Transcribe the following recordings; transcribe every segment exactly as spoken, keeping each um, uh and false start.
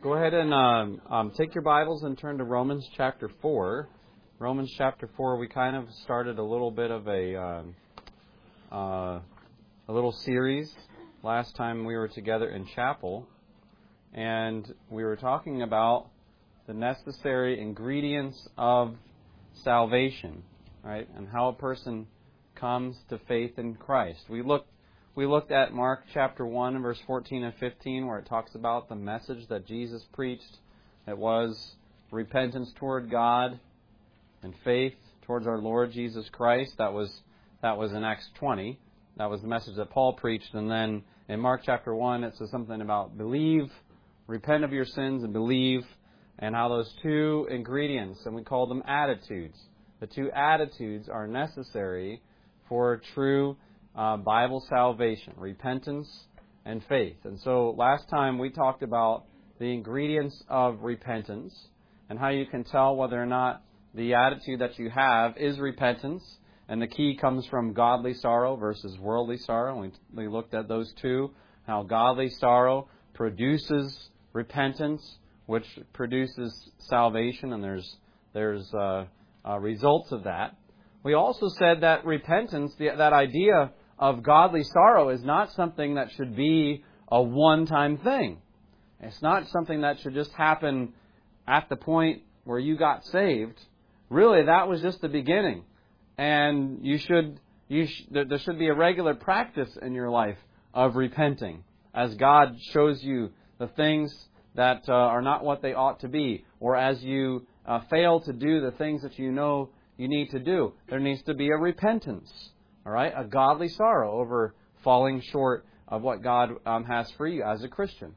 Go ahead and um, um, take your Bibles and turn to Romans chapter four. Romans chapter four, we kind of started a little bit of a um, uh, a little series last time we were together in chapel, and we were talking about the necessary ingredients of salvation, right? And how a person comes to faith in Christ. We looked We looked at Mark chapter one, verse fourteen and fifteen, where it talks about the message that Jesus preached. It was repentance toward God and faith towards our Lord Jesus Christ. That was that was in Acts twenty. That was the message that Paul preached. And then in Mark chapter one, it says something about believe, repent of your sins and believe, and how those two ingredients, and we call them attitudes. The two attitudes are necessary for true Uh, Bible salvation, repentance and faith. And so last time we talked about the ingredients of repentance and how you can tell whether or not the attitude that you have is repentance. And the key comes from godly sorrow versus worldly sorrow. We, we looked at those two, how godly sorrow produces repentance, which produces salvation, and there's there's uh, uh, results of that. We also said that repentance, the, that idea of godly sorrow, is not something that should be a one-time thing. It's not something that should just happen at the point where you got saved. Really, that was just the beginning. And you should, you sh- there should be a regular practice in your life of repenting as God shows you the things that uh, are not what they ought to be, or as you uh, fail to do the things that you know you need to do. There needs to be a repentance. All right, a godly sorrow over falling short of what God um, has for you as a Christian.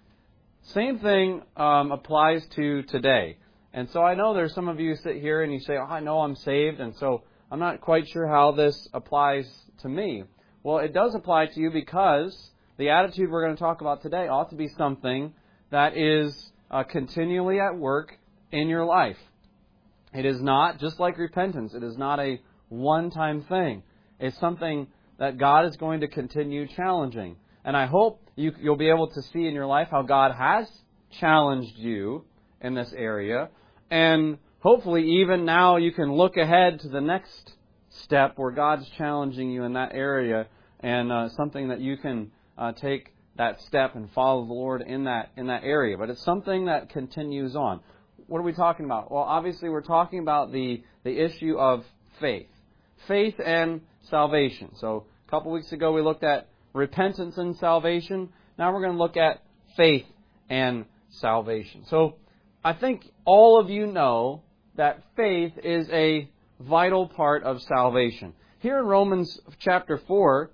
Same thing um, applies to today. And so I know there's some of you sit here and you say, oh, I know I'm saved, and so I'm not quite sure how this applies to me. Well, it does apply to you because the attitude we're going to talk about today ought to be something that is uh, continually at work in your life. It is not, just like repentance, it is not a one-time thing. It's something that God is going to continue challenging. And I hope you, you'll be able to see in your life how God has challenged you in this area. And hopefully even now you can look ahead to the next step where God's challenging you in that area, and uh, something that you can uh, take that step and follow the Lord in that in that area. But it's something that continues on. What are we talking about? Well, obviously we're talking about the, the issue of faith. Faith and salvation. So a couple weeks ago we looked at repentance and salvation. Now we're going to look at faith and salvation. So I think all of you know that faith is a vital part of salvation. Here in Romans chapter four,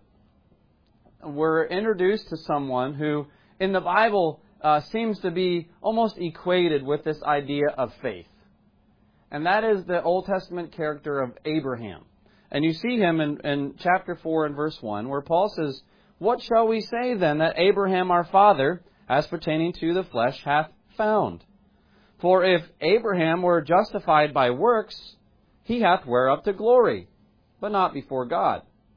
we're introduced to someone who in the Bible uh, seems to be almost equated with this idea of faith. And that is the Old Testament character of Abraham. And you see him in, in chapter four and verse one, where Paul says, what shall we say then that Abraham our father, as pertaining to the flesh, hath found? For if Abraham were justified by works, he hath whereof to glory, but not before God.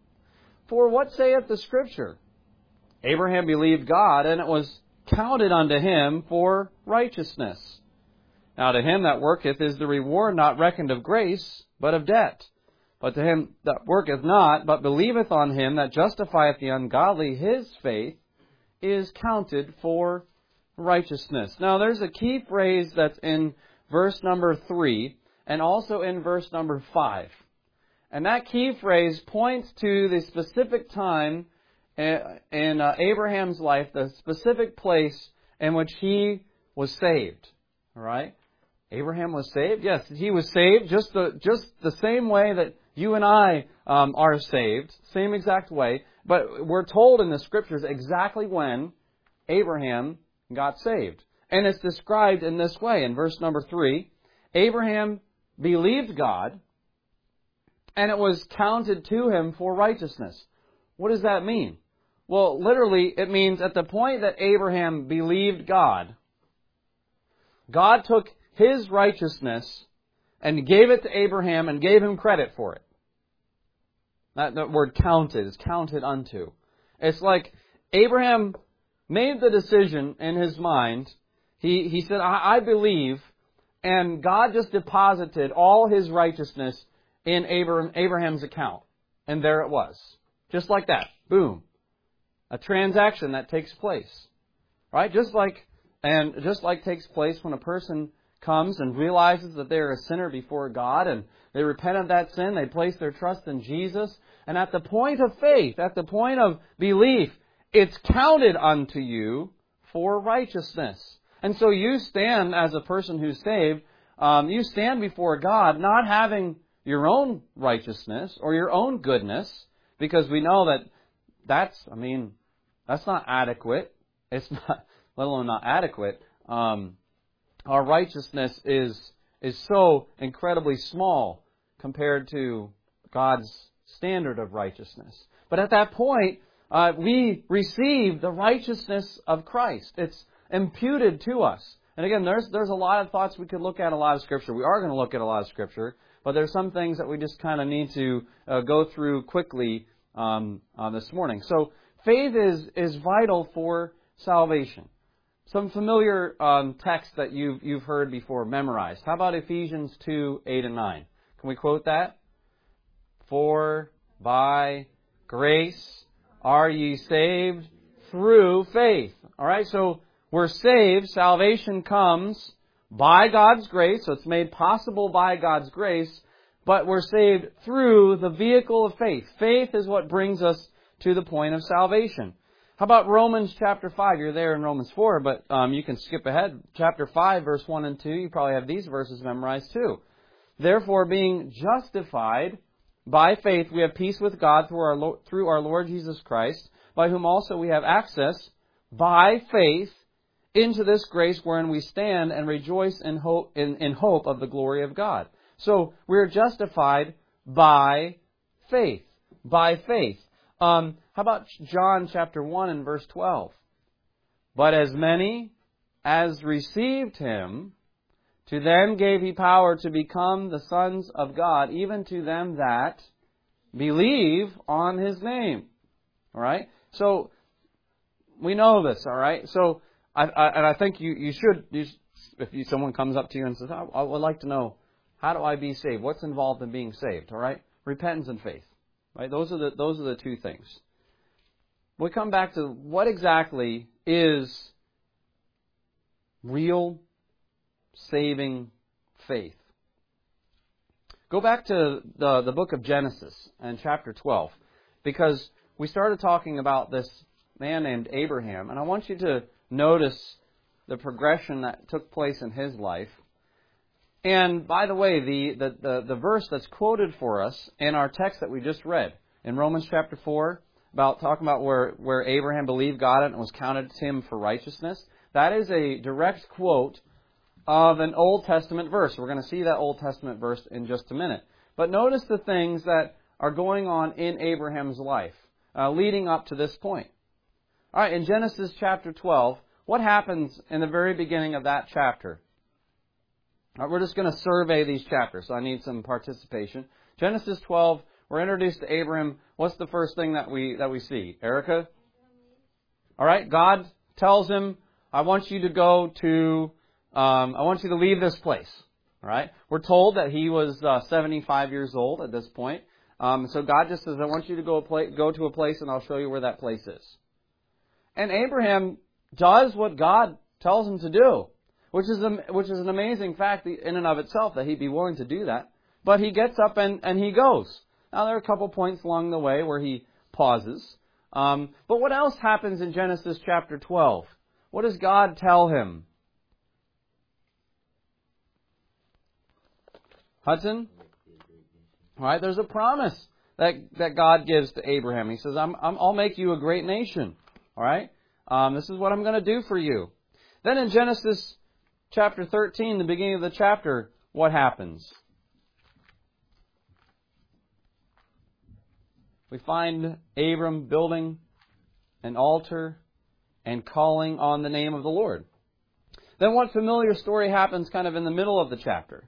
For what saith the Scripture? Abraham believed God, and it was counted unto him for righteousness. Now to him that worketh is the reward not reckoned of grace, but of debt. But to him that worketh not, but believeth on him that justifieth the ungodly, his faith is counted for righteousness. Now there's a key phrase that's in verse number three, and also in verse number five. And that key phrase points to the specific time in uh, Abraham's life, the specific place in which he was saved. All right? Abraham was saved? Yes, he was saved just the, just the same way that you and I um, are saved, same exact way. But we're told in the Scriptures exactly when Abraham got saved. And it's described in this way. In verse number three, Abraham believed God, and it was counted to him for righteousness. What does that mean? Well, literally, it means at the point that Abraham believed God, God took his righteousness and gave it to Abraham and gave him credit for it. That, that word counted is counted unto. It's like Abraham made the decision in his mind. He He, he said, I, I believe, and God just deposited all His righteousness in Abraham, Abraham's account. And there it was. Just like that. Boom. A transaction that takes place. Right? Just like, and just like takes place when a person comes and realizes that they're a sinner before God and they repent of that sin, they place their trust in Jesus, and at the point of faith, at the point of belief, it's counted unto you for righteousness. And so you stand as a person who's saved, um, you stand before God not having your own righteousness or your own goodness, because we know that that's, I mean, that's not adequate. It's not, let alone not adequate. Um, our righteousness is is so incredibly small compared to God's standard of righteousness. But at that point, uh, we receive the righteousness of Christ. It's imputed to us. And again, there's there's a lot of thoughts we could look at, a lot of Scripture. We are going to look at a lot of Scripture, but there's some things that we just kind of need to uh, go through quickly um, uh, this morning. So faith is is vital for salvation. Some familiar um, texts that you've you've heard before, memorized. How about Ephesians two, eight and nine? Can we quote that? For by grace are ye saved through faith. All right, so we're saved. Salvation comes by God's grace, so it's made possible by God's grace, but we're saved through the vehicle of faith. Faith is what brings us to the point of salvation. How about Romans chapter five? You're there in Romans four, but um, you can skip ahead. Chapter five, verse one and two, you probably have these verses memorized too. Therefore, being justified by faith, we have peace with God through our, Lord, through our Lord Jesus Christ, by whom also we have access by faith into this grace wherein we stand and rejoice in hope, in, in hope of the glory of God. So, we're justified by faith. By faith. Um, how about John chapter one and verse twelve? But as many as received Him, to them gave He power to become the sons of God, even to them that believe on His name. All right? So, we know this, all right? So, I, I, and I think you, you should, you, if you, someone comes up to you and says, I, I would like to know, how do I be saved? What's involved in being saved? All right? Repentance and faith. Right? Those are the those are the two things. We come back to what exactly is real saving faith. Go back to the, the book of Genesis and chapter twelve, because we started talking about this man named Abraham, and I want you to notice the progression that took place in his life. And by the way, the, the, the, the verse that's quoted for us in our text that we just read, in Romans chapter four, about talking about where, where Abraham believed God and it was counted to him for righteousness, that is a direct quote of an Old Testament verse. We're going to see that Old Testament verse in just a minute. But notice the things that are going on in Abraham's life, uh, leading up to this point. All right, in Genesis chapter twelve, what happens in the very beginning of that chapter? Right, we're just going to survey these chapters, so I need some participation. Genesis twelve, we're introduced to Abraham. What's the first thing that we that we see? Erica? All right, God tells him, I want you to go to, um, I want you to leave this place. All right, we're told that he was uh, seventy-five years old at this point. Um, so God just says, I want you to go, a pla- go to a place and I'll show you where that place is. And Abraham does what God tells him to do. Which is, a, which is an amazing fact in and of itself that he'd be willing to do that. But he gets up and, and he goes. Now, there are a couple points along the way where he pauses. Um, but what else happens in Genesis chapter twelve? What does God tell him? Hudson? All right, there's a promise that, that God gives to Abraham. He says, I'm, I'm, I'll make you a great nation. All right? Um, this is what I'm going to do for you. Then in Genesis chapter thirteen, the beginning of the chapter, what happens? We find Abram building an altar and calling on the name of the Lord. Then what familiar story happens kind of in the middle of the chapter?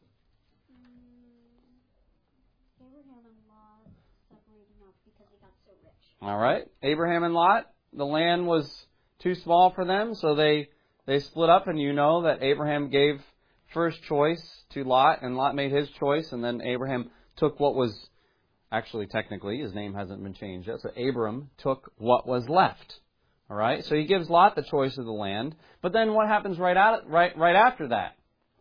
Abraham and Lot separating off because they got so rich. All right. Abraham and Lot, the land was too small for them, so they they split up, and you know that Abraham gave first choice to Lot, and Lot made his choice, and then Abraham took what was, actually technically, his name hasn't been changed yet, so Abram took what was left. All right, so he gives Lot the choice of the land, but then what happens right out, right, right after that?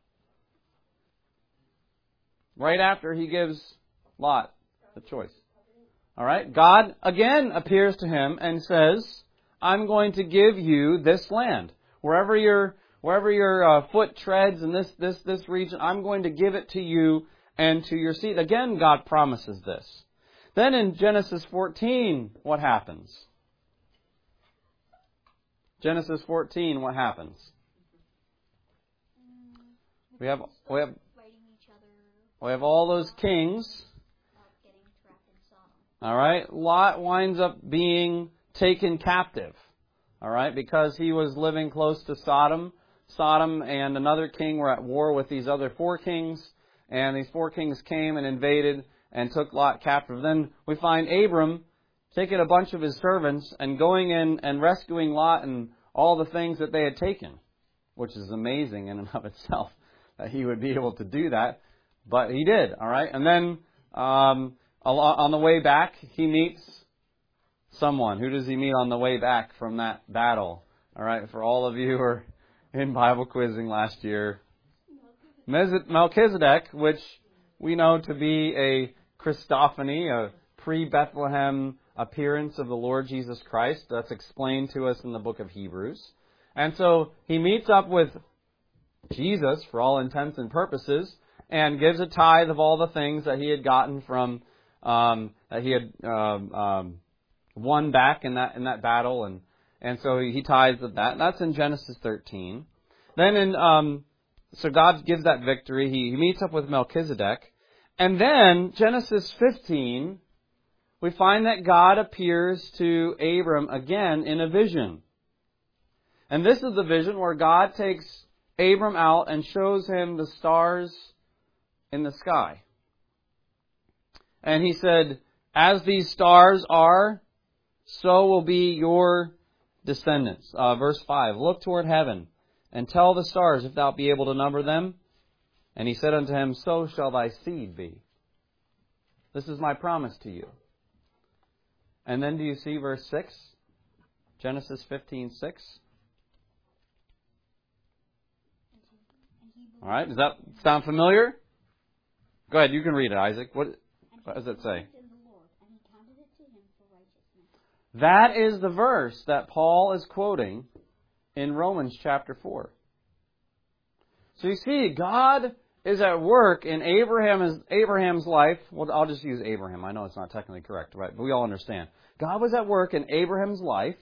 Right after he gives Lot the choice. All right, God again appears to him and says, I'm going to give you this land. Wherever your wherever your uh, foot treads in this, this, this region, I'm going to give it to you and to your seed. Again, God promises this. Then in Genesis fourteen, what happens? Genesis fourteen, what happens? We have we have we have all those kings. All right, Lot winds up being taken captive. All right, because he was living close to Sodom. Sodom and another king were at war with these other four kings, and these four kings came and invaded and took Lot captive. Then we find Abram taking a bunch of his servants and going in and rescuing Lot and all the things that they had taken, which is amazing in and of itself that he would be able to do that. But he did, all right? And then um, on the way back, he meets someone. Who does he meet on the way back from that battle? All right, for all of you who were in Bible quizzing last year, Melchizedek, which we know to be a Christophany, a pre-Bethlehem appearance of the Lord Jesus Christ. That's explained to us in the book of Hebrews. And so he meets up with Jesus, for all intents and purposes, and gives a tithe of all the things that he had gotten from, um, that he had um, um, won back in that in that battle, and and so he, he tithes of that. That's in Genesis thirteen. Then in um, so God gives that victory. He, he meets up with Melchizedek, and then Genesis fifteen, we find that God appears to Abram again in a vision, and this is the vision where God takes Abram out and shows him the stars in the sky. And he said, as these stars are, so will be your descendants. Uh, verse five, look toward heaven and tell the stars if thou be able to number them. And he said unto him, so shall thy seed be. This is my promise to you. And then do you see verse six? Genesis fifteen six. All right, does that sound familiar? Go ahead, you can read it, Isaac. What, what does it say? That is the verse that Paul is quoting in Romans chapter four. So you see, God is at work in Abraham's, Abraham's life. Well, I'll just use Abraham. I know it's not technically correct, right? But we all understand. God was at work in Abraham's life.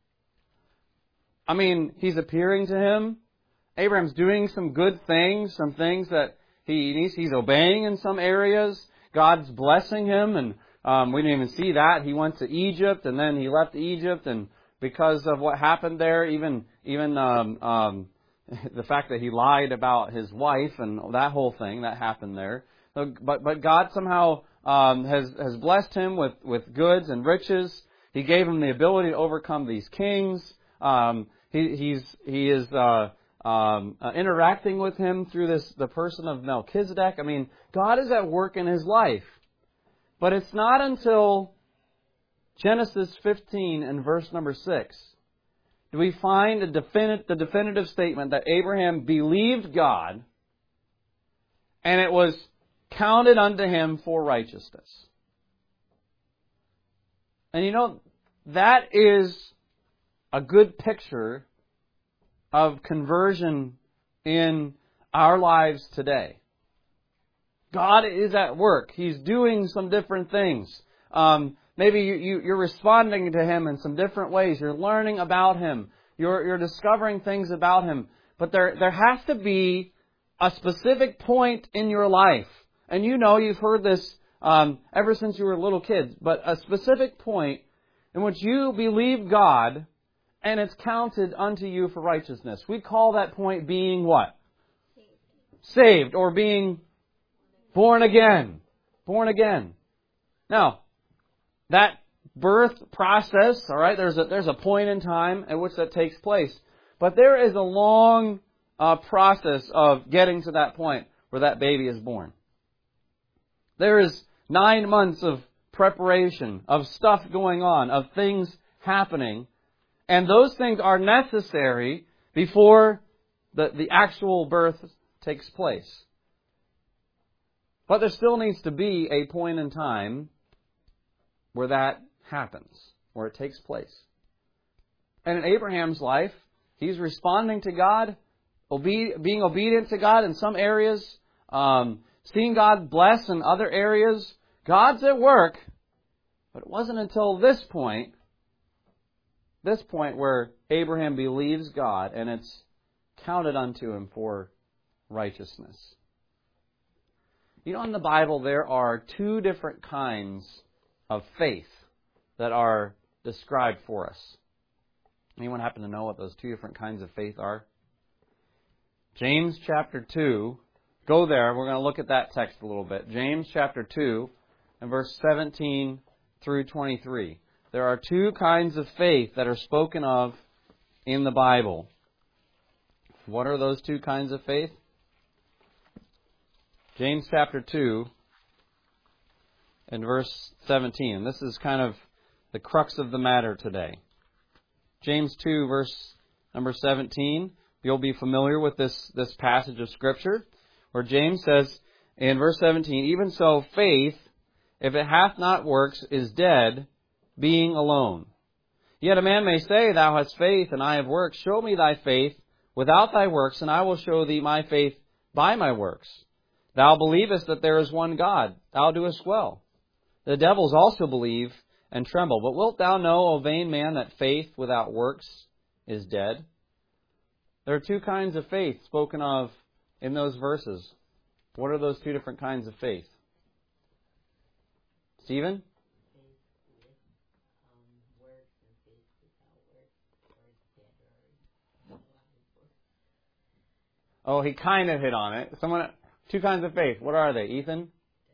I mean, he's appearing to him. Abraham's doing some good things, some things that he needs. He's obeying in some areas. God's blessing him, and um, we didn't even see that. He went to Egypt, and then he left Egypt, and because of what happened there, even even um, um, the fact that he lied about his wife and that whole thing that happened there. So, but but God somehow um, has has blessed him with, with goods and riches. He gave him the ability to overcome these kings. Um, he he's he is. Uh, Um, uh, interacting with him through this the person of Melchizedek. I mean, God is at work in his life. But it's not until Genesis fifteen and verse number six do we find a definite, the definitive statement that Abraham believed God and it was counted unto him for righteousness. And you know, that is a good picture of conversion in our lives today. God is at work. He's doing some different things. Um, maybe you, you, you're responding to Him in some different ways. You're learning about Him. You're, you're discovering things about Him. But there, there has to be a specific point in your life. And you know, you've heard this um, ever since you were little kids. But a specific point in which you believe God and it's counted unto you for righteousness. We call that point being what? Saved. Saved, or being born again. Born again. Now, that birth process, all right, there's a, there's a point in time at which that takes place. But there is a long uh, process of getting to that point where that baby is born. There is nine months of preparation, of stuff going on, of things happening. And those things are necessary before the, the actual birth takes place. But there still needs to be a point in time where that happens, where it takes place. And in Abraham's life, he's responding to God, obe- being obedient to God in some areas, um, seeing God bless in other areas. God's at work, but it wasn't until this point, this point where Abraham believes God and it's counted unto him for righteousness. You know, in the Bible there are two different kinds of faith that are described for us. Anyone happen to know what those two different kinds of faith are? James chapter two. Go there. We're going to look at that text a little bit. James chapter two and verse seventeen through twenty-three. There are two kinds of faith that are spoken of in the Bible. What are those two kinds of faith? James chapter two and verse seventeen. This is kind of the crux of the matter today. James two, verse number seventeen. You'll be familiar with this, this passage of Scripture, where James says in verse seventeen, "Even so, faith, if it hath not works, is dead, being alone. Yet a man may say, Thou hast faith, and I have works. Show me thy faith without thy works, and I will show thee my faith by my works. Thou believest that there is one God. Thou doest well. The devils also believe and tremble. But wilt thou know, O vain man, that faith without works is dead?" There are two kinds of faith spoken of in those verses. What are those two different kinds of faith? Stephen? Oh, he kind of hit on it. Someone, two kinds of faith. What are they, Ethan?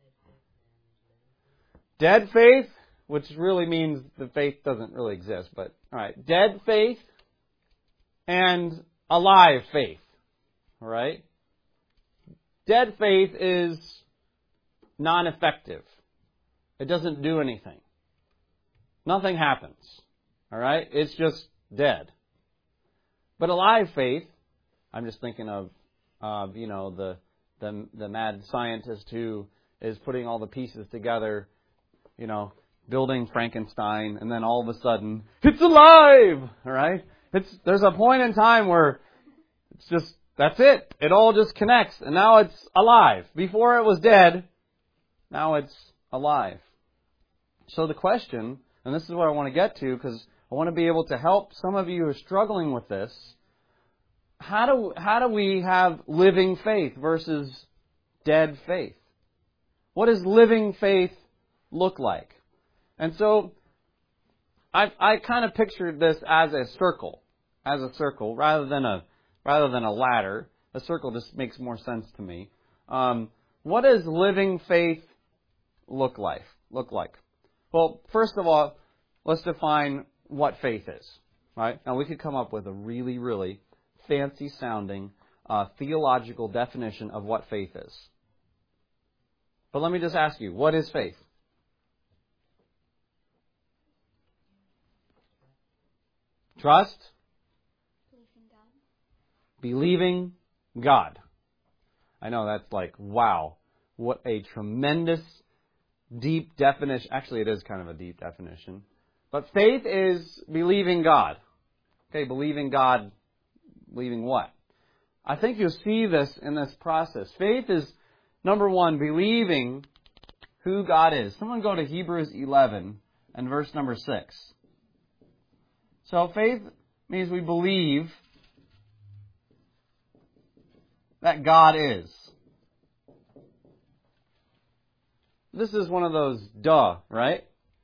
Dead faith, which really means the faith doesn't really exist. But all right, dead faith and alive faith. All right. Dead faith is non-effective. It doesn't do anything. Nothing happens. All right? It's just dead. But alive faith, I'm just thinking of, uh, you know, the, the the mad scientist who is putting all the pieces together, you know, building Frankenstein, and then all of a sudden, it's alive! All right? It's, there's a point in time where it's just, that's it. It all just connects, and now it's alive. Before it was dead, now it's alive. So the question, and this is what I want to get to, because I want to be able to help some of you who are struggling with this. How do how do we have living faith versus dead faith? What does living faith look like? And so I I kind of pictured this as a circle, as a circle rather than a rather than a ladder. A circle just makes more sense to me. Um, what does living faith look like? Look like? Well, first of all, let's define what faith is. Right? Now we could come up with a really, really fancy sounding uh, theological definition of what faith is. But let me just ask you, what is faith? Trust. Believing God. I know that's like, wow, what a tremendous, deep definition. Actually, it is kind of a deep definition. But faith is believing God. Okay, believing God, believing what? I think you'll see this in this process. Faith is, number one, believing who God is. Someone go to Hebrews eleven and verse number six. So faith means we believe that God is. This is one of those duh, right?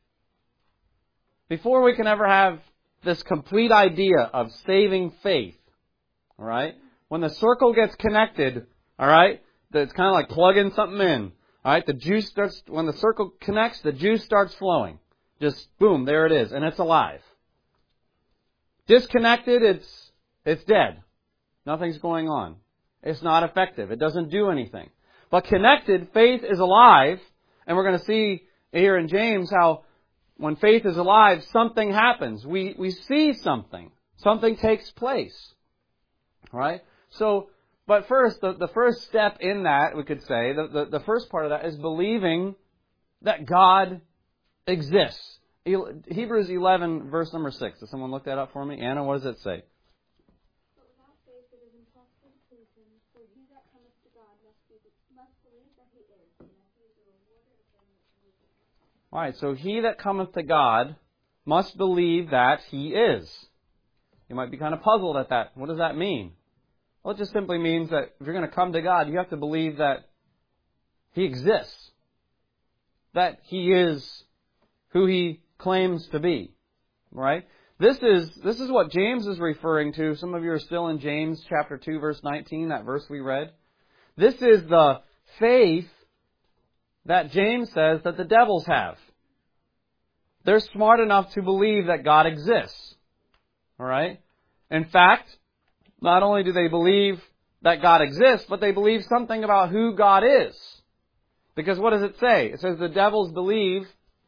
Before we can ever have this complete idea of saving faith, all right, when the circle gets connected, all right, it's kind of like plugging something in. All right, the juice starts, when the circle connects, the juice starts flowing. Just boom, there it is, and it's alive. Disconnected, it's it's dead. Nothing's going on. It's not effective. It doesn't do anything. But connected, faith is alive. And we're going to see here in James how when faith is alive, something happens. We, we see something. Something takes place. All right? So, but first, the, the first step in that, we could say, the, the, the first part of that is believing that God exists. Hebrews eleven, verse number six. Does someone look that up for me? Anna, what does it say? But without faith it is impossible to please Him, for he that cometh to God must, be, must believe that He is, and that He is a rewarder of them that believe Him. All right, so he that cometh to God must believe that He is. You might be kind of puzzled at that. What does that mean? Well, it just simply means that if you're going to come to God, you have to believe that He exists. That He is who He claims to be. Right? This is this is what James is referring to. Some of you are still in James chapter two, verse nineteen, that verse we read. This is the faith that James says that the devils have. They're smart enough to believe that God exists. All right? In fact, not only do they believe that God exists, but they believe something about who God is. Because what does it say? It says the devils believe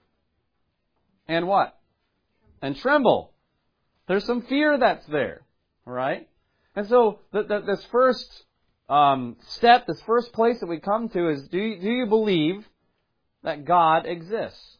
and what? And tremble. There's some fear that's there. All right? And so the, the, this first um, step, this first place that we come to is, do you, do you believe that God exists?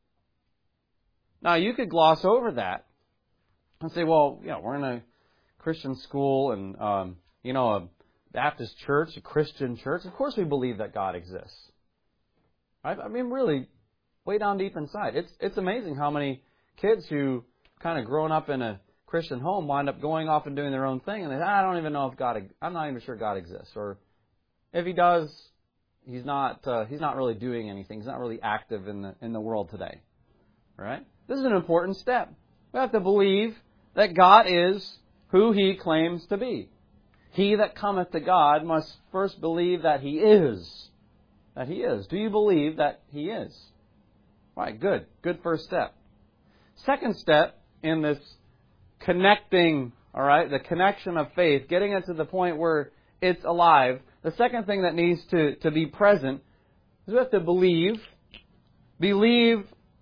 Now, you could gloss over that and say, well, you know, we're in a Christian school and, um, you know, a Baptist church, a Christian church. Of course we believe that God exists. Right? I mean, really, way down deep inside. It's it's amazing how many kids who kind of grown up in a Christian home wind up going off and doing their own thing, and they say, I don't even know if God, I'm not even sure God exists. Or if He does, He's not uh, He's not really doing anything. He's not really active in the in the world today. Right? This is an important step. We have to believe that God is who He claims to be. He that cometh to God must first believe that He is. That He is. Do you believe that He is? Right, good. Good first step. Second step in this connecting, all right, the connection of faith, getting it to the point where it's alive. The second thing that needs to, to be present is we have to believe. Believe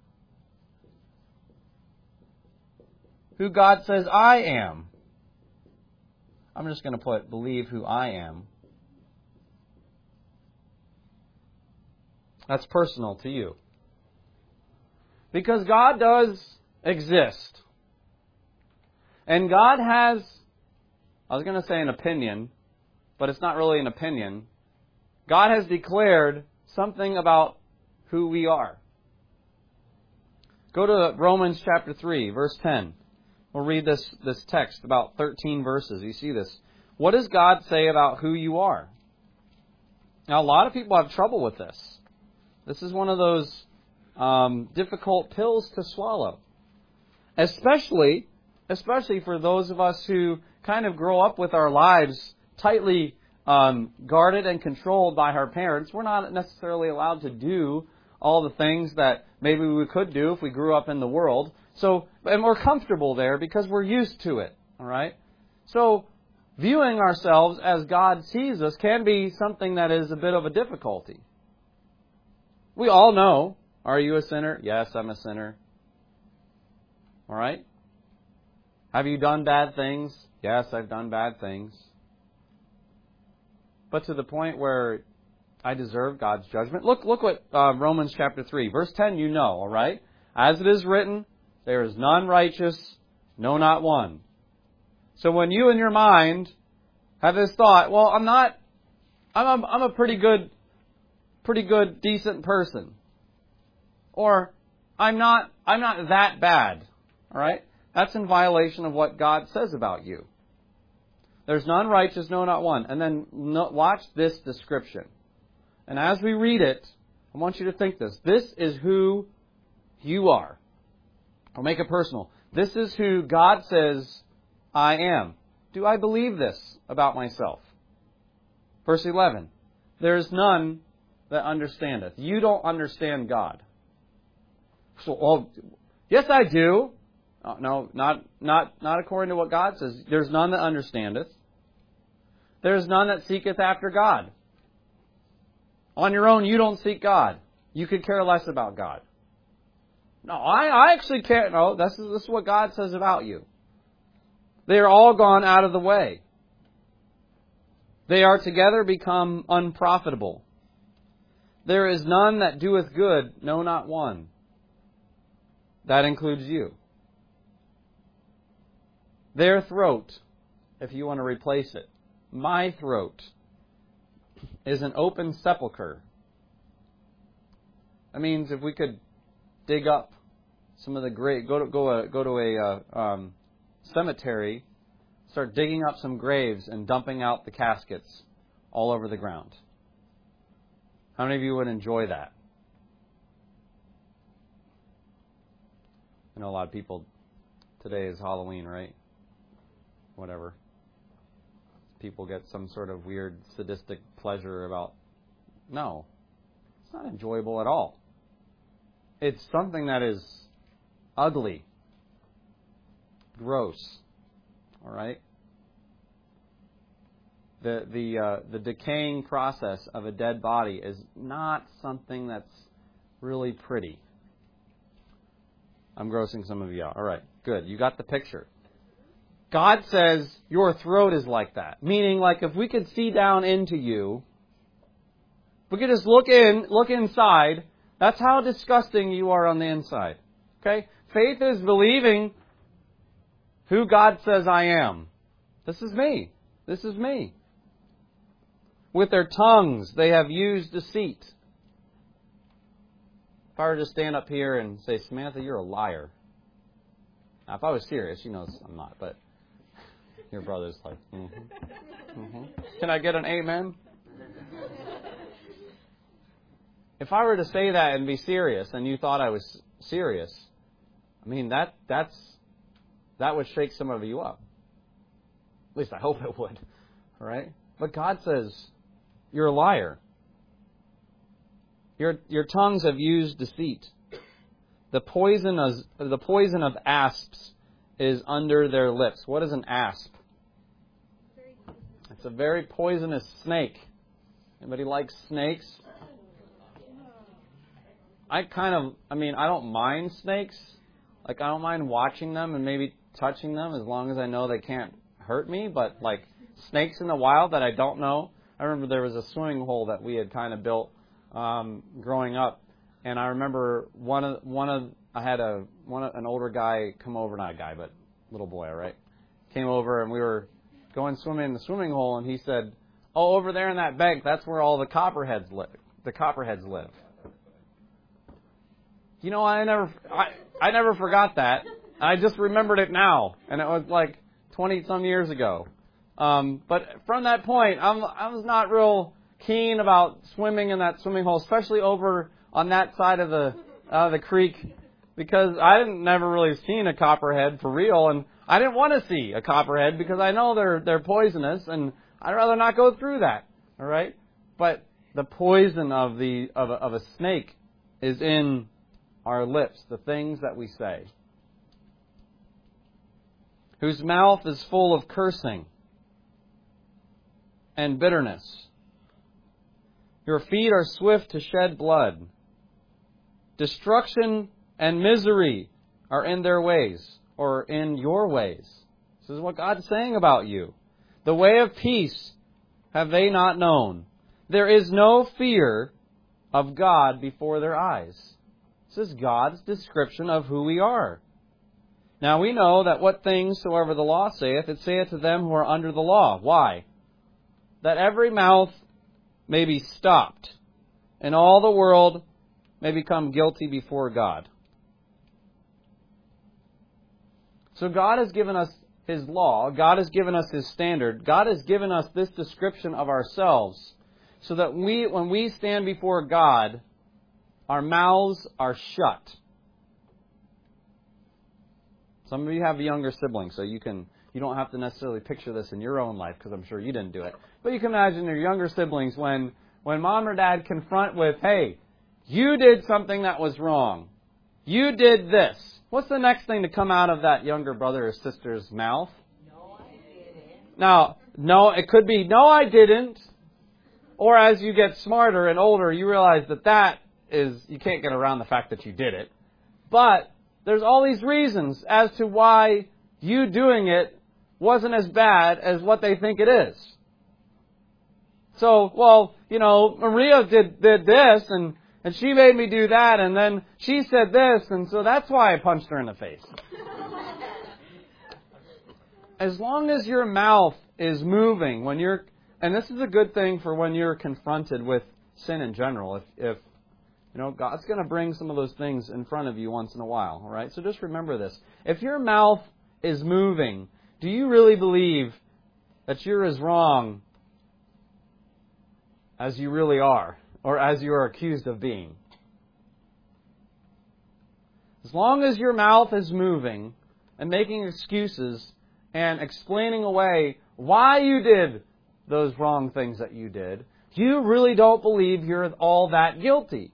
who God says I am. I'm just going to put believe who I am. That's personal to you. Because God does exist. And God has, I was going to say an opinion, but it's not really an opinion. God has declared something about who we are. Go to Romans chapter three, verse ten. We'll read this, this text, about thirteen verses. You see this. What does God say about who you are? Now, a lot of people have trouble with this. This is one of those um, difficult pills to swallow. Especially, especially for those of us who kind of grow up with our lives tightly um, guarded and controlled by our parents. We're not necessarily allowed to do all the things that maybe we could do if we grew up in the world. So, and we're comfortable there because we're used to it, all right? So, viewing ourselves as God sees us can be something that is a bit of a difficulty. We all know, are you a sinner? Yes, I'm a sinner. All right? Have you done bad things? Yes, I've done bad things. But to the point where I deserve God's judgment. Look, look what uh, Romans chapter three, verse ten, you know, all right? As it is written, there is none righteous, no, not one. So when you in your mind have this thought, well, I'm not, I'm a, I'm a pretty good, pretty good, decent person. Or, I'm not, I'm not that bad. All right? That's in violation of what God says about you. There's none righteous, no, not one. And then no, watch this description. And as we read it, I want you to think this. This is who you are. I'll make it personal. This is who God says I am. Do I believe this about myself? Verse eleven. There is none that understandeth. You don't understand God. So, well, yes, I do. Oh, no, not not not according to what God says. There's none that understandeth. There is none that seeketh after God. On your own, you don't seek God. You could care less about God. No, I, I actually care. No, this is, this is what God says about you. They are all gone out of the way. They are together become unprofitable. There is none that doeth good, no, not one. That includes you. Their throat, if you want to replace it, my throat, is an open sepulcher. That means if we could dig up some of the great, go to go a, go to a uh, um, cemetery, start digging up some graves and dumping out the caskets all over the ground. How many of you would enjoy that? I know a lot of people, today is Halloween, right? Whatever. People get some sort of weird sadistic pleasure about... No. It's not enjoyable at all. It's something that is ugly. Gross. All right? The the uh, the decaying process of a dead body is not something that's really pretty. I'm grossing some of you out. All right, good. You got the picture. God says your throat is like that. Meaning, like, if we could see down into you, if we could just look in, look inside, that's how disgusting you are on the inside. Okay? Faith is believing who God says I am. This is me. This is me. With their tongues, they have used deceit. If I were to stand up here and say, Samantha, you're a liar. Now, if I was serious, she knows I'm not, but your brother's like, mm-hmm, mm-hmm. Can I get an amen? If I were to say that and be serious, and you thought I was serious, I mean, that that's that would shake some of you up. At least I hope it would. All right? But God says, you're a liar. Your your tongues have used deceit. The poison of, the poison of asps is under their lips. What is an asp? It's a very poisonous snake. Anybody like snakes? I kind of, I mean, I don't mind snakes. Like, I don't mind watching them and maybe touching them as long as I know they can't hurt me. But, like, snakes in the wild that I don't know. I remember there was a swimming hole that we had kind of built um, growing up. And I remember one of, one of, I had a, one of, an older guy come over, not a guy, but little boy, all right? Came over and we were going swimming in the swimming hole and he said, oh, over there in that bank, that's where all the copperheads live. The copperheads live. You know, I never, I, I never forgot that. I just remembered it now, and it was like twenty some years ago. Um, but from that point, I'm, I was not real keen about swimming in that swimming hole, especially over on that side of the uh, the creek, because I didn't never really seen a copperhead for real, and I didn't want to see a copperhead because I know they're they're poisonous, and I'd rather not go through that. All right, but the poison of the of a, of a snake is in our lips, the things that we say. Whose mouth is full of cursing and bitterness. Your feet are swift to shed blood. Destruction and misery are in their ways, or in your ways. This is what God's saying about you. The way of peace have they not known. There is no fear of God before their eyes. This is God's description of who we are. Now we know that what things soever the law saith, it saith to them who are under the law. Why? That every mouth may be stopped, and all the world may become guilty before God. So God has given us His law. God has given us His standard. God has given us this description of ourselves so that we, when we stand before God, our mouths are shut. Some of you have younger siblings, so you can you don't have to necessarily picture this in your own life, because I'm sure you didn't do it. But you can imagine your younger siblings when, when mom or dad confront with, hey, you did something that was wrong. You did this. What's the next thing to come out of that younger brother or sister's mouth? No, I didn't. Now, no, it could be, no, I didn't. Or as you get smarter and older, you realize that that is, you can't get around the fact that you did it. But there's all these reasons as to why you doing it wasn't as bad as what they think it is. So, well, you know, Maria did, did this, and, and she made me do that, and then she said this, and so that's why I punched her in the face. As long as your mouth is moving, when you're, and this is a good thing for when you're confronted with sin in general, if, if you know, God's going to bring some of those things in front of you once in a while, all right? So just remember this. If your mouth is moving, do you really believe that you're as wrong as you really are, or as you are accused of being? As long as your mouth is moving and making excuses and explaining away why you did those wrong things that you did, you really don't believe you're all that guilty.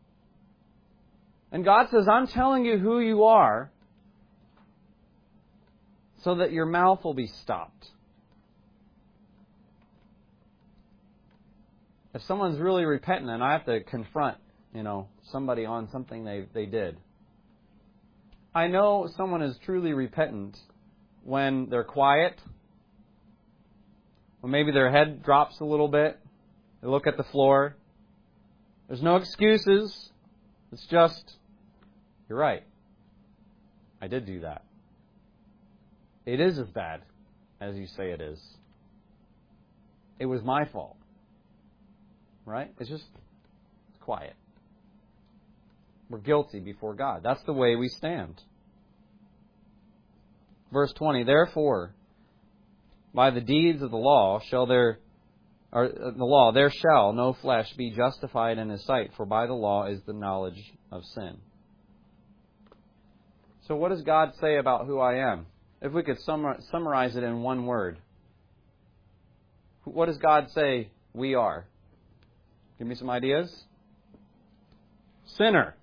And God says, I'm telling you who you are so that your mouth will be stopped. If someone's really repentant and I have to confront, you know, somebody on something they, they did, I know someone is truly repentant when they're quiet, when maybe their head drops a little bit, they look at the floor. There's no excuses. It's just, you're right. I did do that. It is as bad as you say it is. It was my fault. Right? It's just it's quiet. We're guilty before God. That's the way we stand. Verse twenty, therefore, by the deeds of the law shall there, or the law, there shall no flesh be justified in his sight, for by the law is the knowledge of sin. So what does God say about who I am? If we could summarize it in one word. What does God say we are? Give me some ideas. Sinner.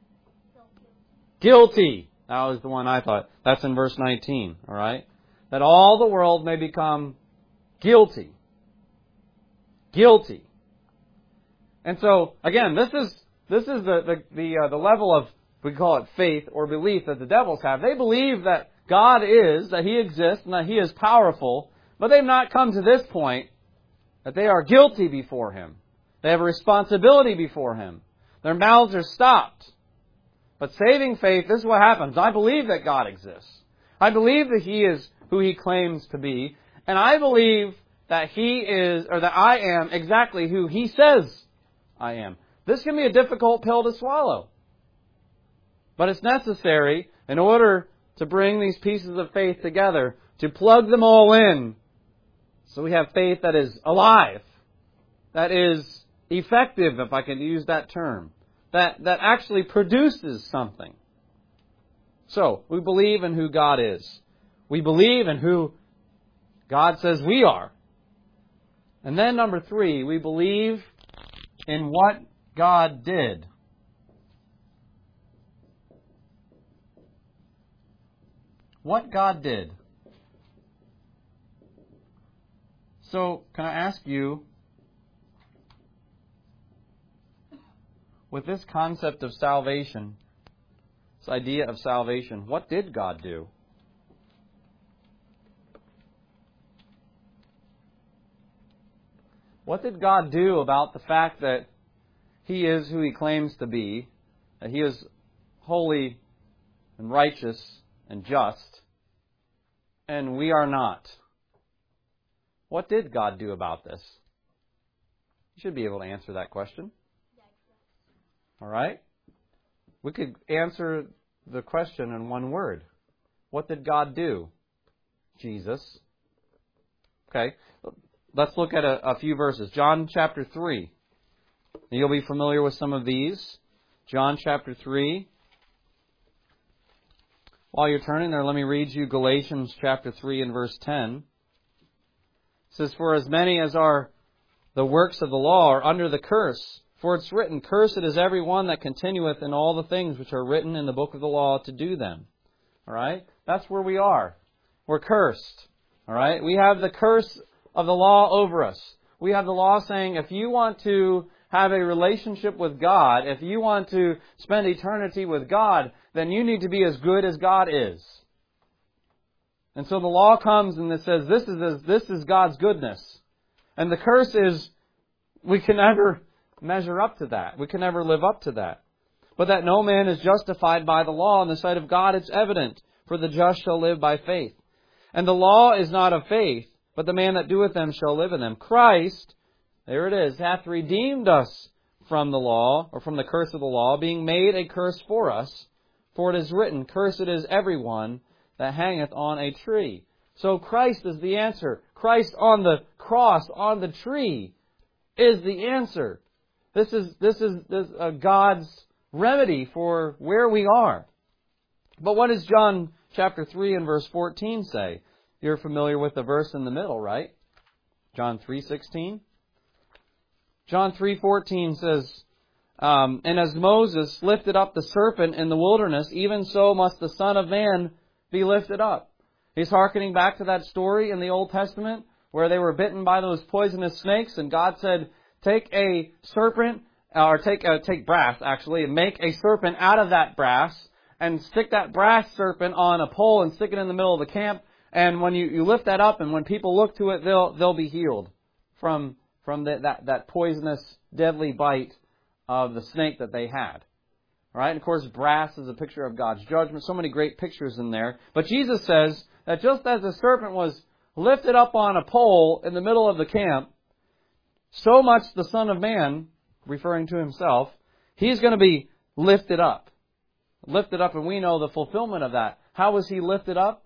Guilty. That was the one I thought. That's in verse nineteen. All right? That all the world may become guilty. Guilty. And so, again, this is this is the the the, uh, the level of, we call it faith or belief that the devils have. They believe that God is, that He exists, and that He is powerful, but they've not come to this point that they are guilty before Him. They have a responsibility before Him. Their mouths are stopped. But saving faith, this is what happens. I believe that God exists. I believe that He is who He claims to be. And I believe that He is, or that I am exactly who He says I am. This can be a difficult pill to swallow. But it's necessary in order to bring these pieces of faith together, to plug them all in. So we have faith that is alive, that is effective, if I can use that term, that, that actually produces something. So, we believe in who God is. We believe in who God says we are. And then number three, we believe in what God did. What God did. So, can I ask you, with this concept of salvation, this idea of salvation, what did God do? What did God do about the fact that He is who He claims to be, that He is holy and righteous and just, and we are not? What did God do about this? You should be able to answer that question. All right? We could answer the question in one word. What did God do? Jesus. Okay. Let's look at a, a few verses. John chapter three. You'll be familiar with some of these. John chapter three. While you're turning there, let me read you Galatians chapter three and verse ten. It says, for as many as are the works of the law are under the curse. For it's written, cursed is every one that continueth in all the things which are written in the book of the law to do them. All right? That's where we are. We're cursed. All right? We have the curse of the law over us. We have the law saying if you want to have a relationship with God, if you want to spend eternity with God, then you need to be as good as God is. And so the law comes and it says this is this is God's goodness. And the curse is we can never measure up to that. We can never live up to that. But that no man is justified by the law in the sight of God, it's evident, for the just shall live by faith. And the law is not of faith, but the man that doeth them shall live in them. Christ, there it is, hath redeemed us from the law, or from the curse of the law, being made a curse for us. For it is written, Cursed is everyone that hangeth on a tree. So Christ is the answer. Christ on the cross, on the tree, is the answer. This is this is, this, uh, God's remedy for where we are. But what does John chapter three and verse fourteen say? You're familiar with the verse in the middle, right? John three sixteen. John three fourteen says, um, And as Moses lifted up the serpent in the wilderness, even so must the Son of Man be lifted up. He's hearkening back to that story in the Old Testament where they were bitten by those poisonous snakes, and God said, take a serpent, or take uh, take brass, actually, and make a serpent out of that brass, and stick that brass serpent on a pole and stick it in the middle of the camp. And when you, you lift that up, and when people look to it, they'll they'll be healed from from the, that that poisonous, deadly bite of the snake that they had. All right, and of course, brass is a picture of God's judgment. So many great pictures in there. But Jesus says that just as the serpent was lifted up on a pole in the middle of the camp, so much the Son of Man, referring to himself, he's going to be lifted up. Lifted up, and we know the fulfillment of that. How was he lifted up?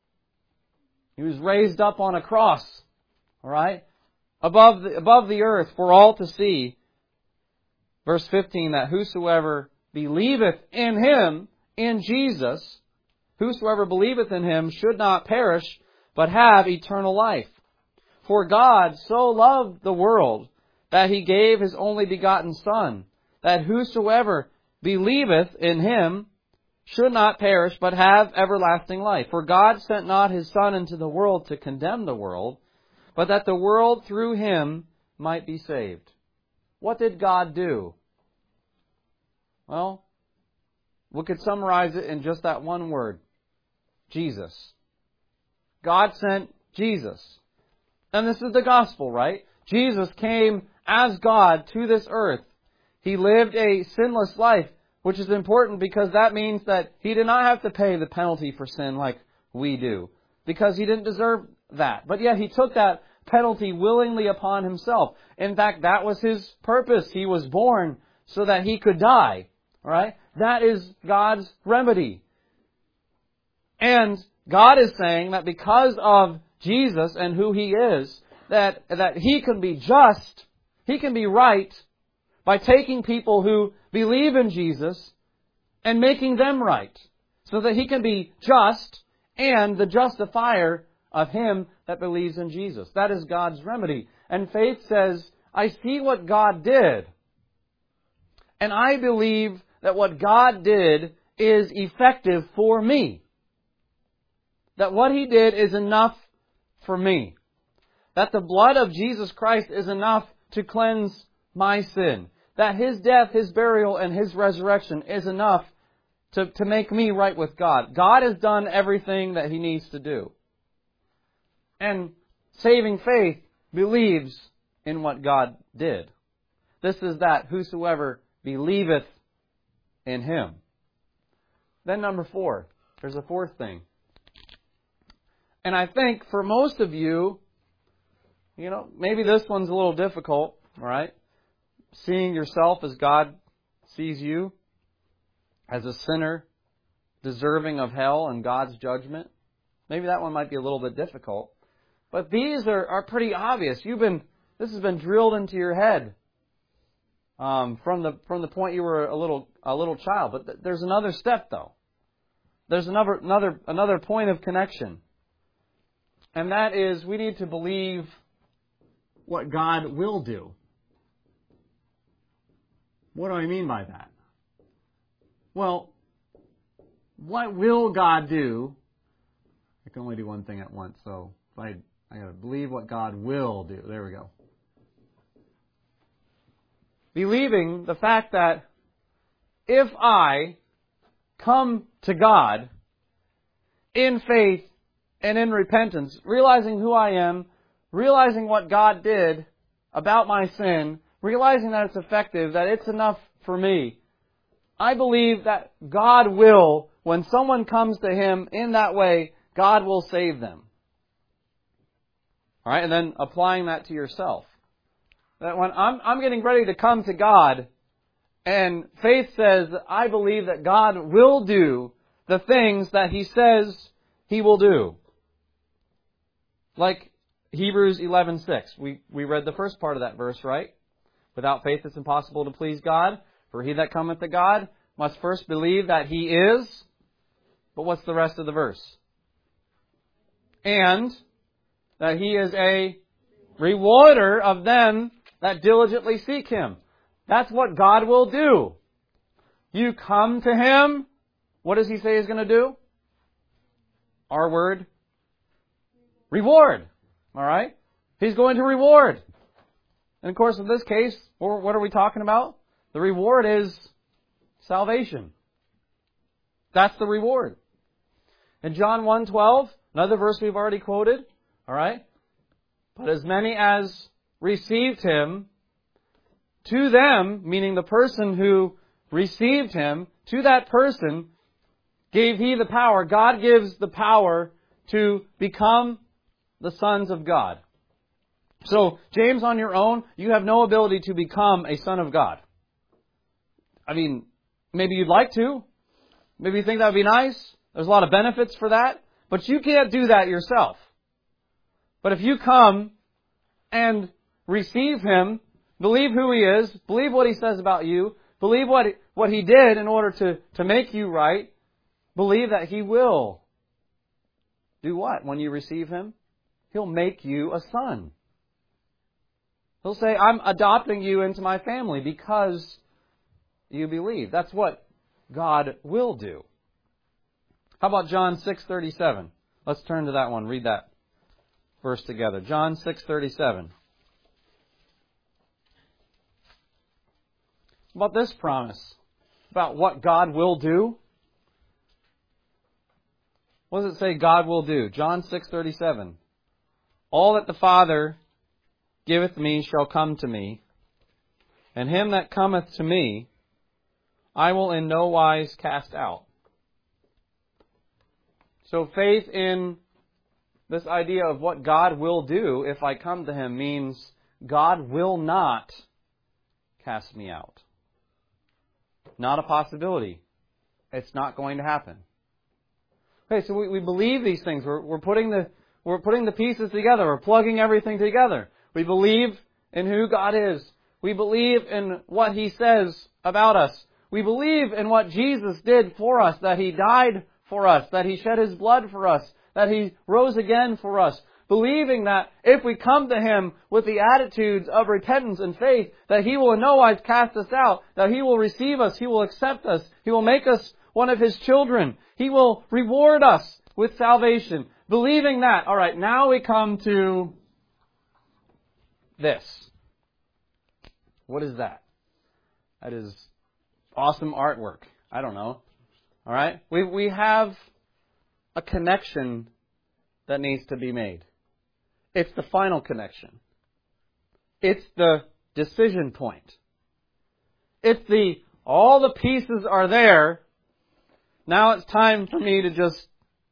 He was raised up on a cross, all right, above the, above the earth for all to see. Verse fifteen, that whosoever believeth in Him, in Jesus, whosoever believeth in Him should not perish, but have eternal life. For God so loved the world that He gave His only begotten Son, that whosoever believeth in Him should not perish, but have everlasting life. For God sent not His Son into the world to condemn the world, but that the world through Him might be saved. What did God do? Well, we could summarize it in just that one word. Jesus. God sent Jesus. And this is the gospel, right? Jesus came as God to this earth. He lived a sinless life, which is important because that means that He did not have to pay the penalty for sin like we do, because He didn't deserve that. But yet He took that penalty willingly upon Himself. In fact, that was His purpose. He was born so that He could die. All right? That is God's remedy. And God is saying that because of Jesus and who He is, that, that He can be just, He can be right, by taking people who believe in Jesus and making them right, so that He can be just and the justifier of him that believes in Jesus. That is God's remedy. And faith says, I see what God did, and I believe that what God did is effective for me. That what He did is enough for me. That the blood of Jesus Christ is enough to cleanse my sin. That His death, His burial, and His resurrection is enough to, to make me right with God. God has done everything that He needs to do. And saving faith believes in what God did. This is that whosoever believeth in Him. Then number four, there's a fourth thing. And I think for most of you, you know, maybe this one's a little difficult, all right? Seeing yourself as God sees you, as a sinner, deserving of hell and God's judgment. Maybe that one might be a little bit difficult. But these are, are pretty obvious. You've been, this has been drilled into your head um, from the from the point you were a little a little child. But th- there's another step, though. There's another another another point of connection, and that is we need to believe what God will do. What do I mean by that? Well, what will God do? I can only do one thing at once, so if I, I got to believe what God will do. There we go. Believing the fact that if I come to God in faith and in repentance, realizing who I am, realizing what God did about my sin, realizing that it's effective, that it's enough for me, I believe that God will, when someone comes to Him in that way, God will save them. All right, and then applying that to yourself. That when I'm, I'm getting ready to come to God, and faith says that I believe that God will do the things that He says He will do. Like Hebrews eleven six. We, we read the first part of that verse, right? Without faith it's impossible to please God. For he that cometh to God must first believe that He is. But what's the rest of the verse? And that He is a rewarder of them that diligently seek Him. That's what God will do. You come to Him. What does He say He's going to do? Our word. Reward. All right? He's going to reward. And of course, in this case, what are we talking about? The reward is salvation. That's the reward. In John one twelve, another verse we've already quoted. All right? But as many as received Him, to them, meaning the person who received Him, to that person gave He the power. God gives the power to become the sons of God. So, James, on your own, you have no ability to become a son of God. I mean, maybe you'd like to. Maybe you think that would be nice. There's a lot of benefits for that. But you can't do that yourself. But if you come and receive Him, believe who He is, believe what He says about you, believe what, what He did in order to, to make you right, believe that He will do what when you receive Him? He'll make you a son. He'll say, I'm adopting you into my family because you believe. That's what God will do. How about John six thirty-seven? Let's turn to that one. Read that verse together. John six thirty-seven. About this promise, about what God will do. What does it say God will do? John six thirty-seven. All that the Father giveth me shall come to me, and him that cometh to me I will in no wise cast out. So faith in this idea of what God will do if I come to Him means God will not cast me out. Not a possibility. It's not going to happen. Okay, so we, we believe these things. We're, we're putting the we're putting the pieces together. We're plugging everything together. We believe in who God is. We believe in what He says about us. We believe in what Jesus did for us, that He died for us, that He shed His blood for us, that He rose again for us. Believing that if we come to Him with the attitudes of repentance and faith, that He will in no wise cast us out, that He will receive us, He will accept us, He will make us one of His children. He will reward us with salvation. Believing that, all right, now we come to this. What is that? That is awesome artwork. I don't know. All right? We we have a connection that needs to be made. It's the final connection. It's the decision point. It's the, all the pieces are there. Now it's time for me to just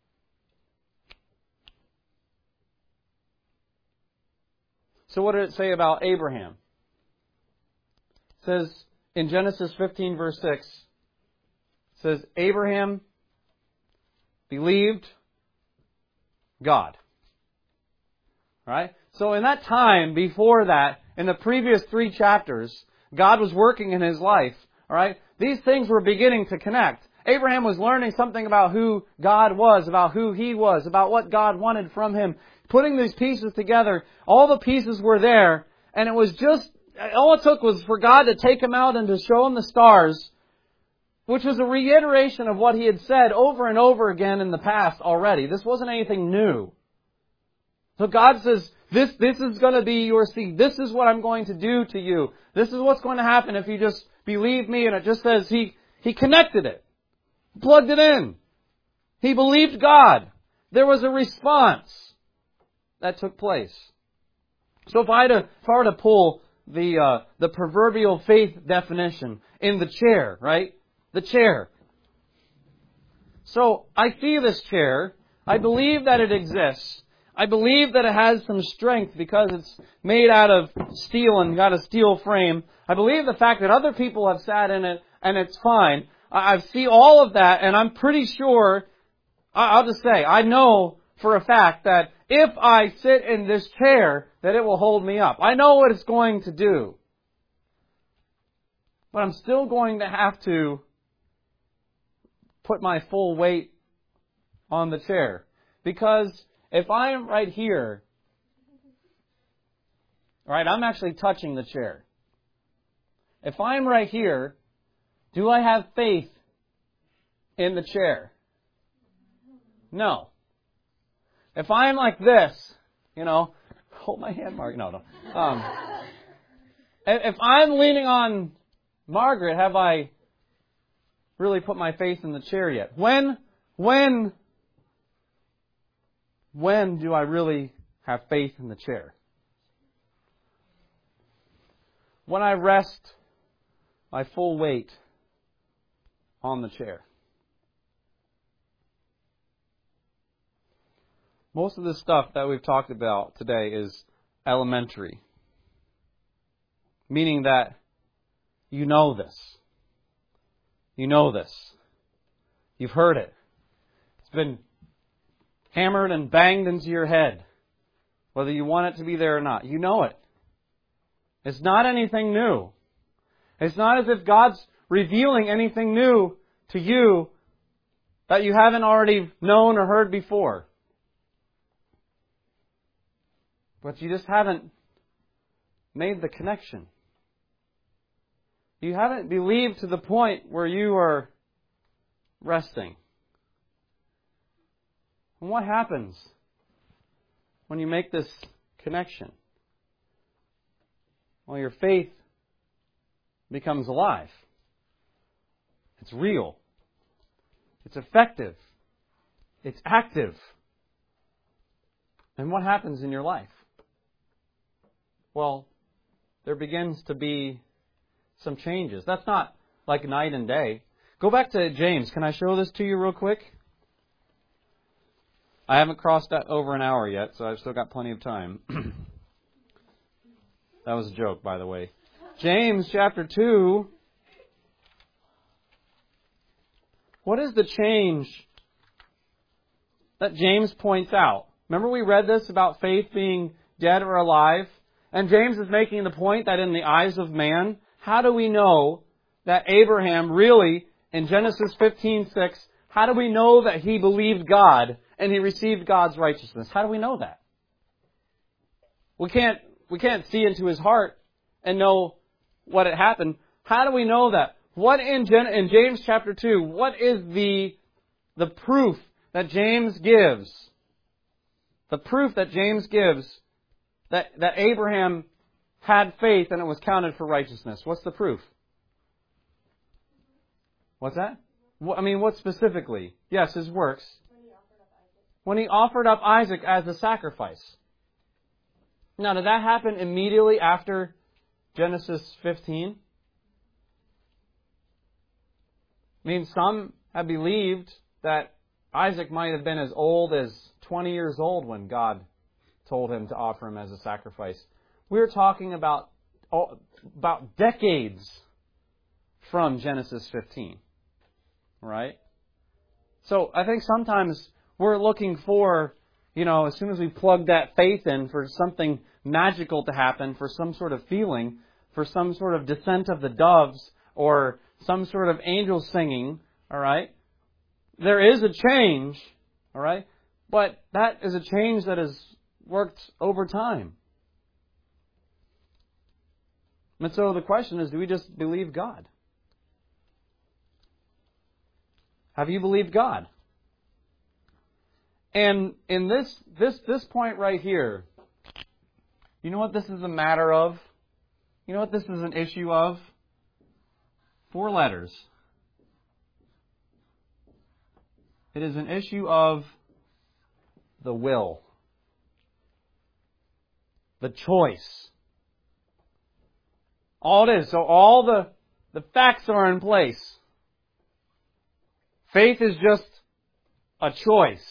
So what did it say about Abraham? It says in Genesis fifteen verse six, it says, Abraham believed God. All right? So in that time before that, in the previous three chapters, God was working in his life. All right? These things were beginning to connect. Abraham was learning something about who God was, about who he was, about what God wanted from him. Putting these pieces together, all the pieces were there, and it was just, all it took was for God to take him out and to show him the stars, which was a reiteration of what he had said over and over again in the past already. This wasn't anything new. So God says, this, this is going to be your seed. This is what I'm going to do to you. This is what's going to happen if you just believe me. And it just says he, he connected it. Plugged it in. He believed God. There was a response that took place. So if I, had to, if I were to pull the, uh, the proverbial faith definition in the chair, right? The chair. So I see this chair. I believe that it exists. I believe that it has some strength because it's made out of steel and got a steel frame. I believe the fact that other people have sat in it and it's fine. I, I see all of that, and I'm pretty sure, I'll just say, I know for a fact that if I sit in this chair, that it will hold me up. I know what it's going to do. But I'm still going to have to put my full weight on the chair. Because if I am right here, right, I'm actually touching the chair. If I'm right here, do I have faith in the chair? No. If I'm like this, you know, hold my hand, Mark. No, no. Um, if I'm leaning on Margaret, have I really put my faith in the chair yet? When, when, when do I really have faith in the chair? When I rest my full weight on the chair. Most of the stuff that we've talked about today is elementary. Meaning that you know this. You know this. You've heard it. It's been hammered and banged into your head. Whether you want it to be there or not. You know it. It's not anything new. It's not as if God's revealing anything new to you that you haven't already known or heard before. But you just haven't made the connection. You haven't believed to the point where you are resting. And what happens when you make this connection? Well, your faith becomes alive. It's real. It's effective. It's active. And what happens in your life? Well, there begins to be some changes. That's not like night and day. Go back to James. Can I show this to you real quick? I haven't crossed that over an hour yet, so I've still got plenty of time. That was a joke, by the way. James chapter two. What is the change that James points out? Remember we read this about faith being dead or alive? And James is making the point that in the eyes of man, how do we know that Abraham really, in Genesis fifteen six, how do we know that he believed God and he received God's righteousness? How do we know that? We can't, we can't see into his heart and know what had happened. How do we know that? What in, Gen, in James chapter two, what is the, the proof that James gives? The proof that James gives that, that Abraham had faith and it was counted for righteousness. What's the proof? What's that? I mean, what specifically? Yes, his works. When he offered up Isaac as a sacrifice. Now, did that happen immediately after Genesis fifteen? I mean, some have believed that Isaac might have been as old as twenty years old when God told him to offer him as a sacrifice. We're talking about, about decades from Genesis fifteen. Right? So I think sometimes we're looking for, you know, as soon as we plug that faith in for something magical to happen, for some sort of feeling, for some sort of descent of the doves, or some sort of angel singing, all right? There is a change, all right? But that is a change that has worked over time. And so the question is, do we just believe God? Have you believed God? And in this this this point right here, you know what this is a matter of? You know what this is an issue of? Four letters. It is an issue of the will. The choice. All it is. So all the, the facts are in place. Faith is just a choice.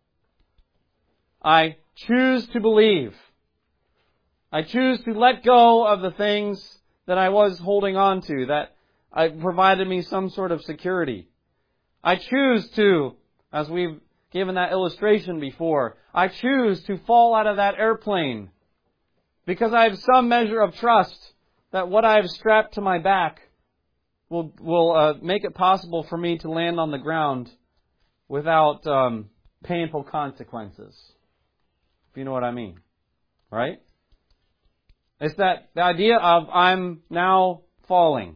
I choose to believe. I choose to let go of the things that I was holding on to, that I, provided me some sort of security. I choose to, as we've given that illustration before, I choose to fall out of that airplane because I have some measure of trust that what I have strapped to my back will will uh, make it possible for me to land on the ground without um, painful consequences. If you know what I mean. Right? It's that the idea of I'm now falling.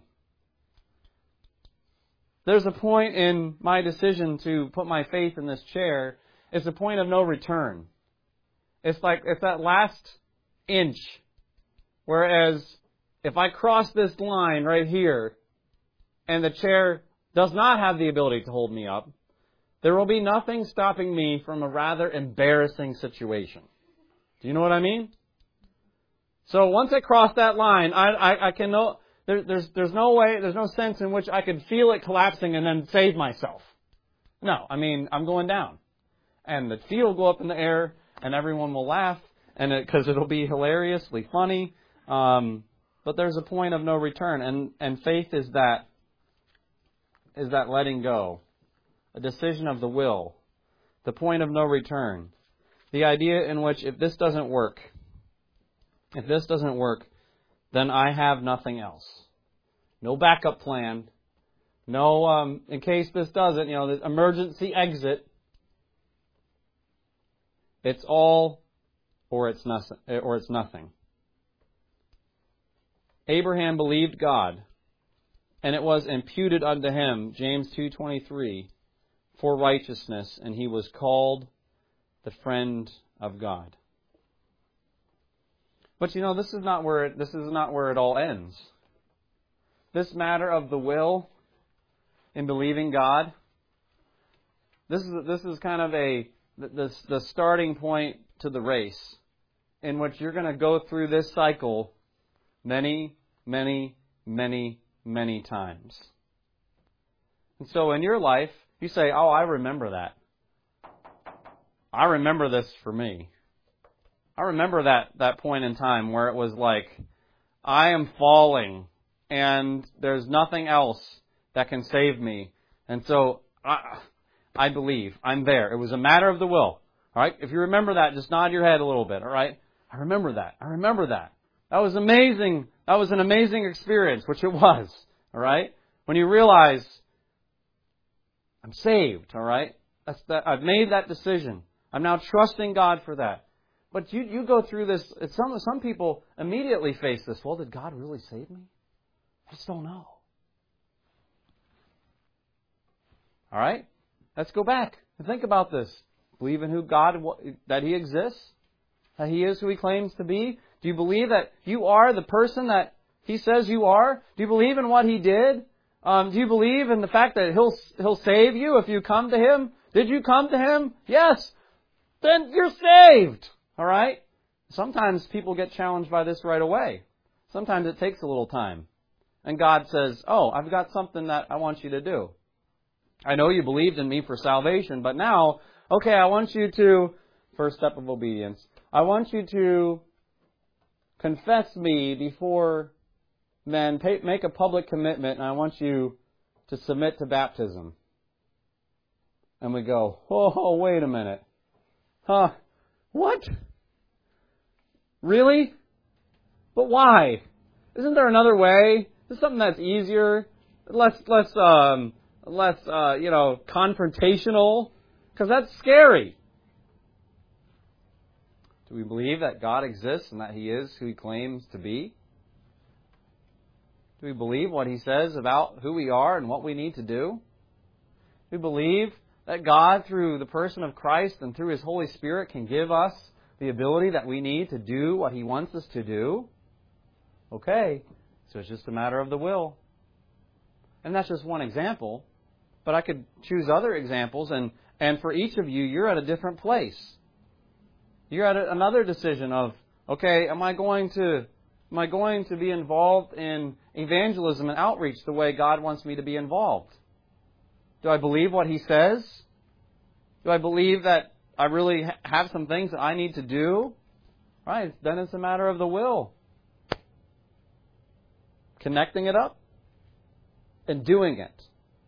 There's a point in my decision to put my faith in this chair. It's a point of no return. It's like, it's that last inch. Whereas, if I cross this line right here, and the chair does not have the ability to hold me up, there will be nothing stopping me from a rather embarrassing situation. Do you know what I mean? So once I cross that line, I, I, I can know... There, there's, there's no way, there's no sense in which I could feel it collapsing and then save myself. No, I mean, I'm going down. And the feet will go up in the air, and everyone will laugh, and it, because it'll be hilariously funny. Um, but there's a point of no return, and, and faith is that, is that letting go. A decision of the will. The point of no return. The idea in which if this doesn't work, if this doesn't work, then I have nothing else. No backup plan. No, um, in case this doesn't, you know, the emergency exit. It's all or it's nothing. Or it's nothing. Abraham believed God, and it was imputed unto him, James two twenty-three, for righteousness, and he was called the friend of God. But you know, this is not where it, this is not where it all ends. This matter of the will in believing God, this is this is kind of a the, the starting point to the race in which you're going to go through this cycle many, many, many, many times. And so in your life, you say, "Oh, I remember that. I remember this for me. I remember that, that point in time where it was like, I am falling and there's nothing else that can save me. And so I, I believe I'm there. It was a matter of the will. All right. If you remember that, just nod your head a little bit. All right. I remember that. I remember that. That was amazing. That was an amazing experience, which it was. All right. When you realize I'm saved. All right. That's that. I've made that decision. I'm now trusting God for that. But you, you go through this, some, some people immediately face this. Well, did God really save me? I just don't know. All right? Let's go back and think about this. Believe in who God, that He exists? That He is who He claims to be? Do you believe that you are the person that He says you are? Do you believe in what He did? Um, do you believe in the fact that He'll, He'll save you if you come to Him? Did you come to Him? Yes. Then you're saved. All right? Sometimes people get challenged by this right away. Sometimes it takes a little time. And God says, oh, I've got something that I want you to do. I know you believed in me for salvation, but now, okay, I want you to, first step of obedience, I want you to confess me before men, pay, make a public commitment, and I want you to submit to baptism. And we go, oh, wait a minute. Huh? What? Really? But why? Isn't there another way? Is something that's easier, less, less, um, less, uh, you know, confrontational? Because that's scary. Do we believe that God exists and that He is who He claims to be? Do we believe what He says about who we are and what we need to do? We believe that God, through the person of Christ and through His Holy Spirit, can give us the ability that we need to do what He wants us to do. Okay, so it's just a matter of the will. And that's just one example. But I could choose other examples, and, and for each of you, you're at a different place. You're at a, another decision of, okay, am I going to am I going to be involved in evangelism and outreach the way God wants me to be involved? Do I believe what He says? Do I believe that I really ha- have some things that I need to do? Right, then it's a matter of the will. Connecting it up and doing it.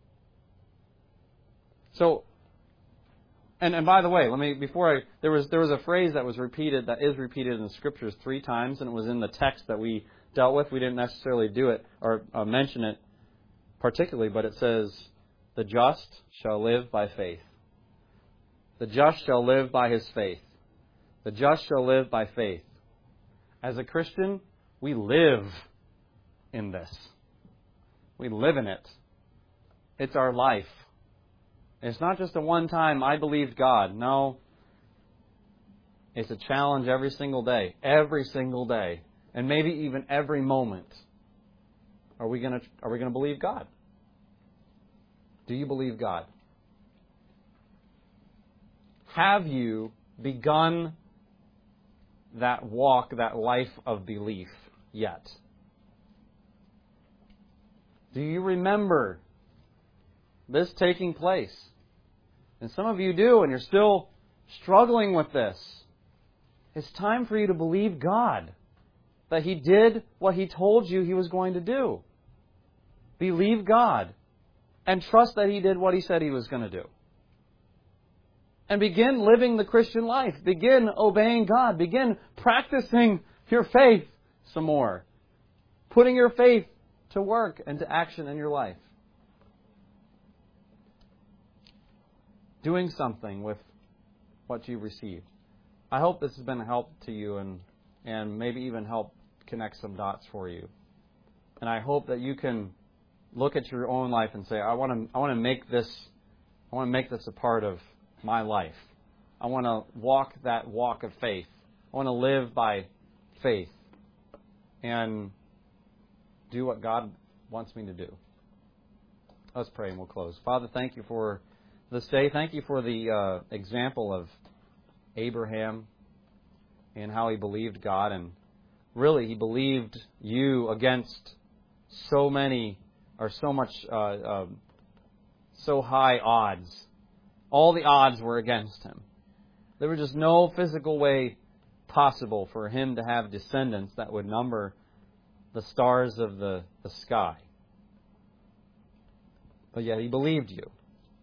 So, and, and by the way, let me before I there was there was a phrase that was repeated that is repeated in the Scriptures three times, and it was in the text that we dealt with. We didn't necessarily do it or uh, mention it particularly, but it says, "The just shall live by faith." The just shall live by his faith. The just shall live by faith. As a Christian, we live in this. We live in it. It's our life. It's not just a one-time, I believed God. No. It's a challenge every single day. Every single day. And maybe even every moment. Are we going to, are we going to believe God? Do you believe God? Have you begun that walk, that life of belief yet? Do you remember this taking place? And some of you do, and you're still struggling with this. It's time for you to believe God, that He did what He told you He was going to do. Believe God, and trust that He did what He said He was going to do. And begin living the Christian life. Begin obeying God. Begin practicing your faith some more. Putting your faith to work and to action in your life. Doing something with what you've received. I hope this has been a help to you and, and maybe even help connect some dots for you. And I hope that you can look at your own life and say, I want to I want to make this I want to make this a part of my life. I want to walk that walk of faith. I want to live by faith and do what God wants me to do. Let's pray and we'll close. Father, thank you for this day. Thank you for the uh, example of Abraham and how he believed God. And really, he believed you against so many or so much, uh, uh, so high odds. All the odds were against him. There was just no physical way possible for him to have descendants that would number the stars of the, the sky. But yet he believed you.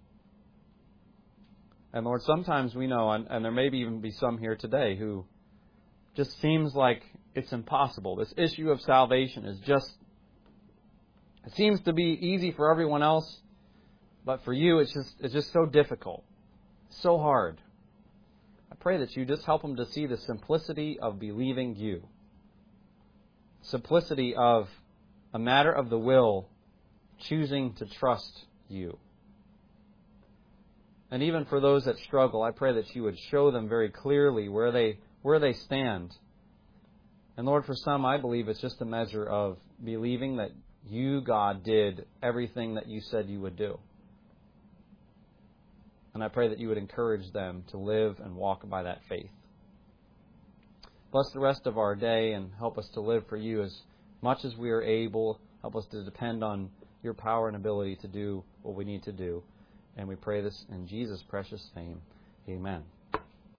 And Lord, sometimes we know, and, and there may even be some here today who just seems like it's impossible. This issue of salvation is just, it seems to be easy for everyone else. But for you, it's just it's just so difficult, so hard. I pray that you just help them to see the simplicity of believing you. Simplicity of a matter of the will, choosing to trust you. And even for those that struggle, I pray that you would show them very clearly where they where they stand. And Lord, for some, I believe it's just a measure of believing that you, God, did everything that you said you would do. And I pray that you would encourage them to live and walk by that faith. Bless the rest of our day and help us to live for you as much as we are able. Help us to depend on your power and ability to do what we need to do. And we pray this in Jesus' precious name. Amen.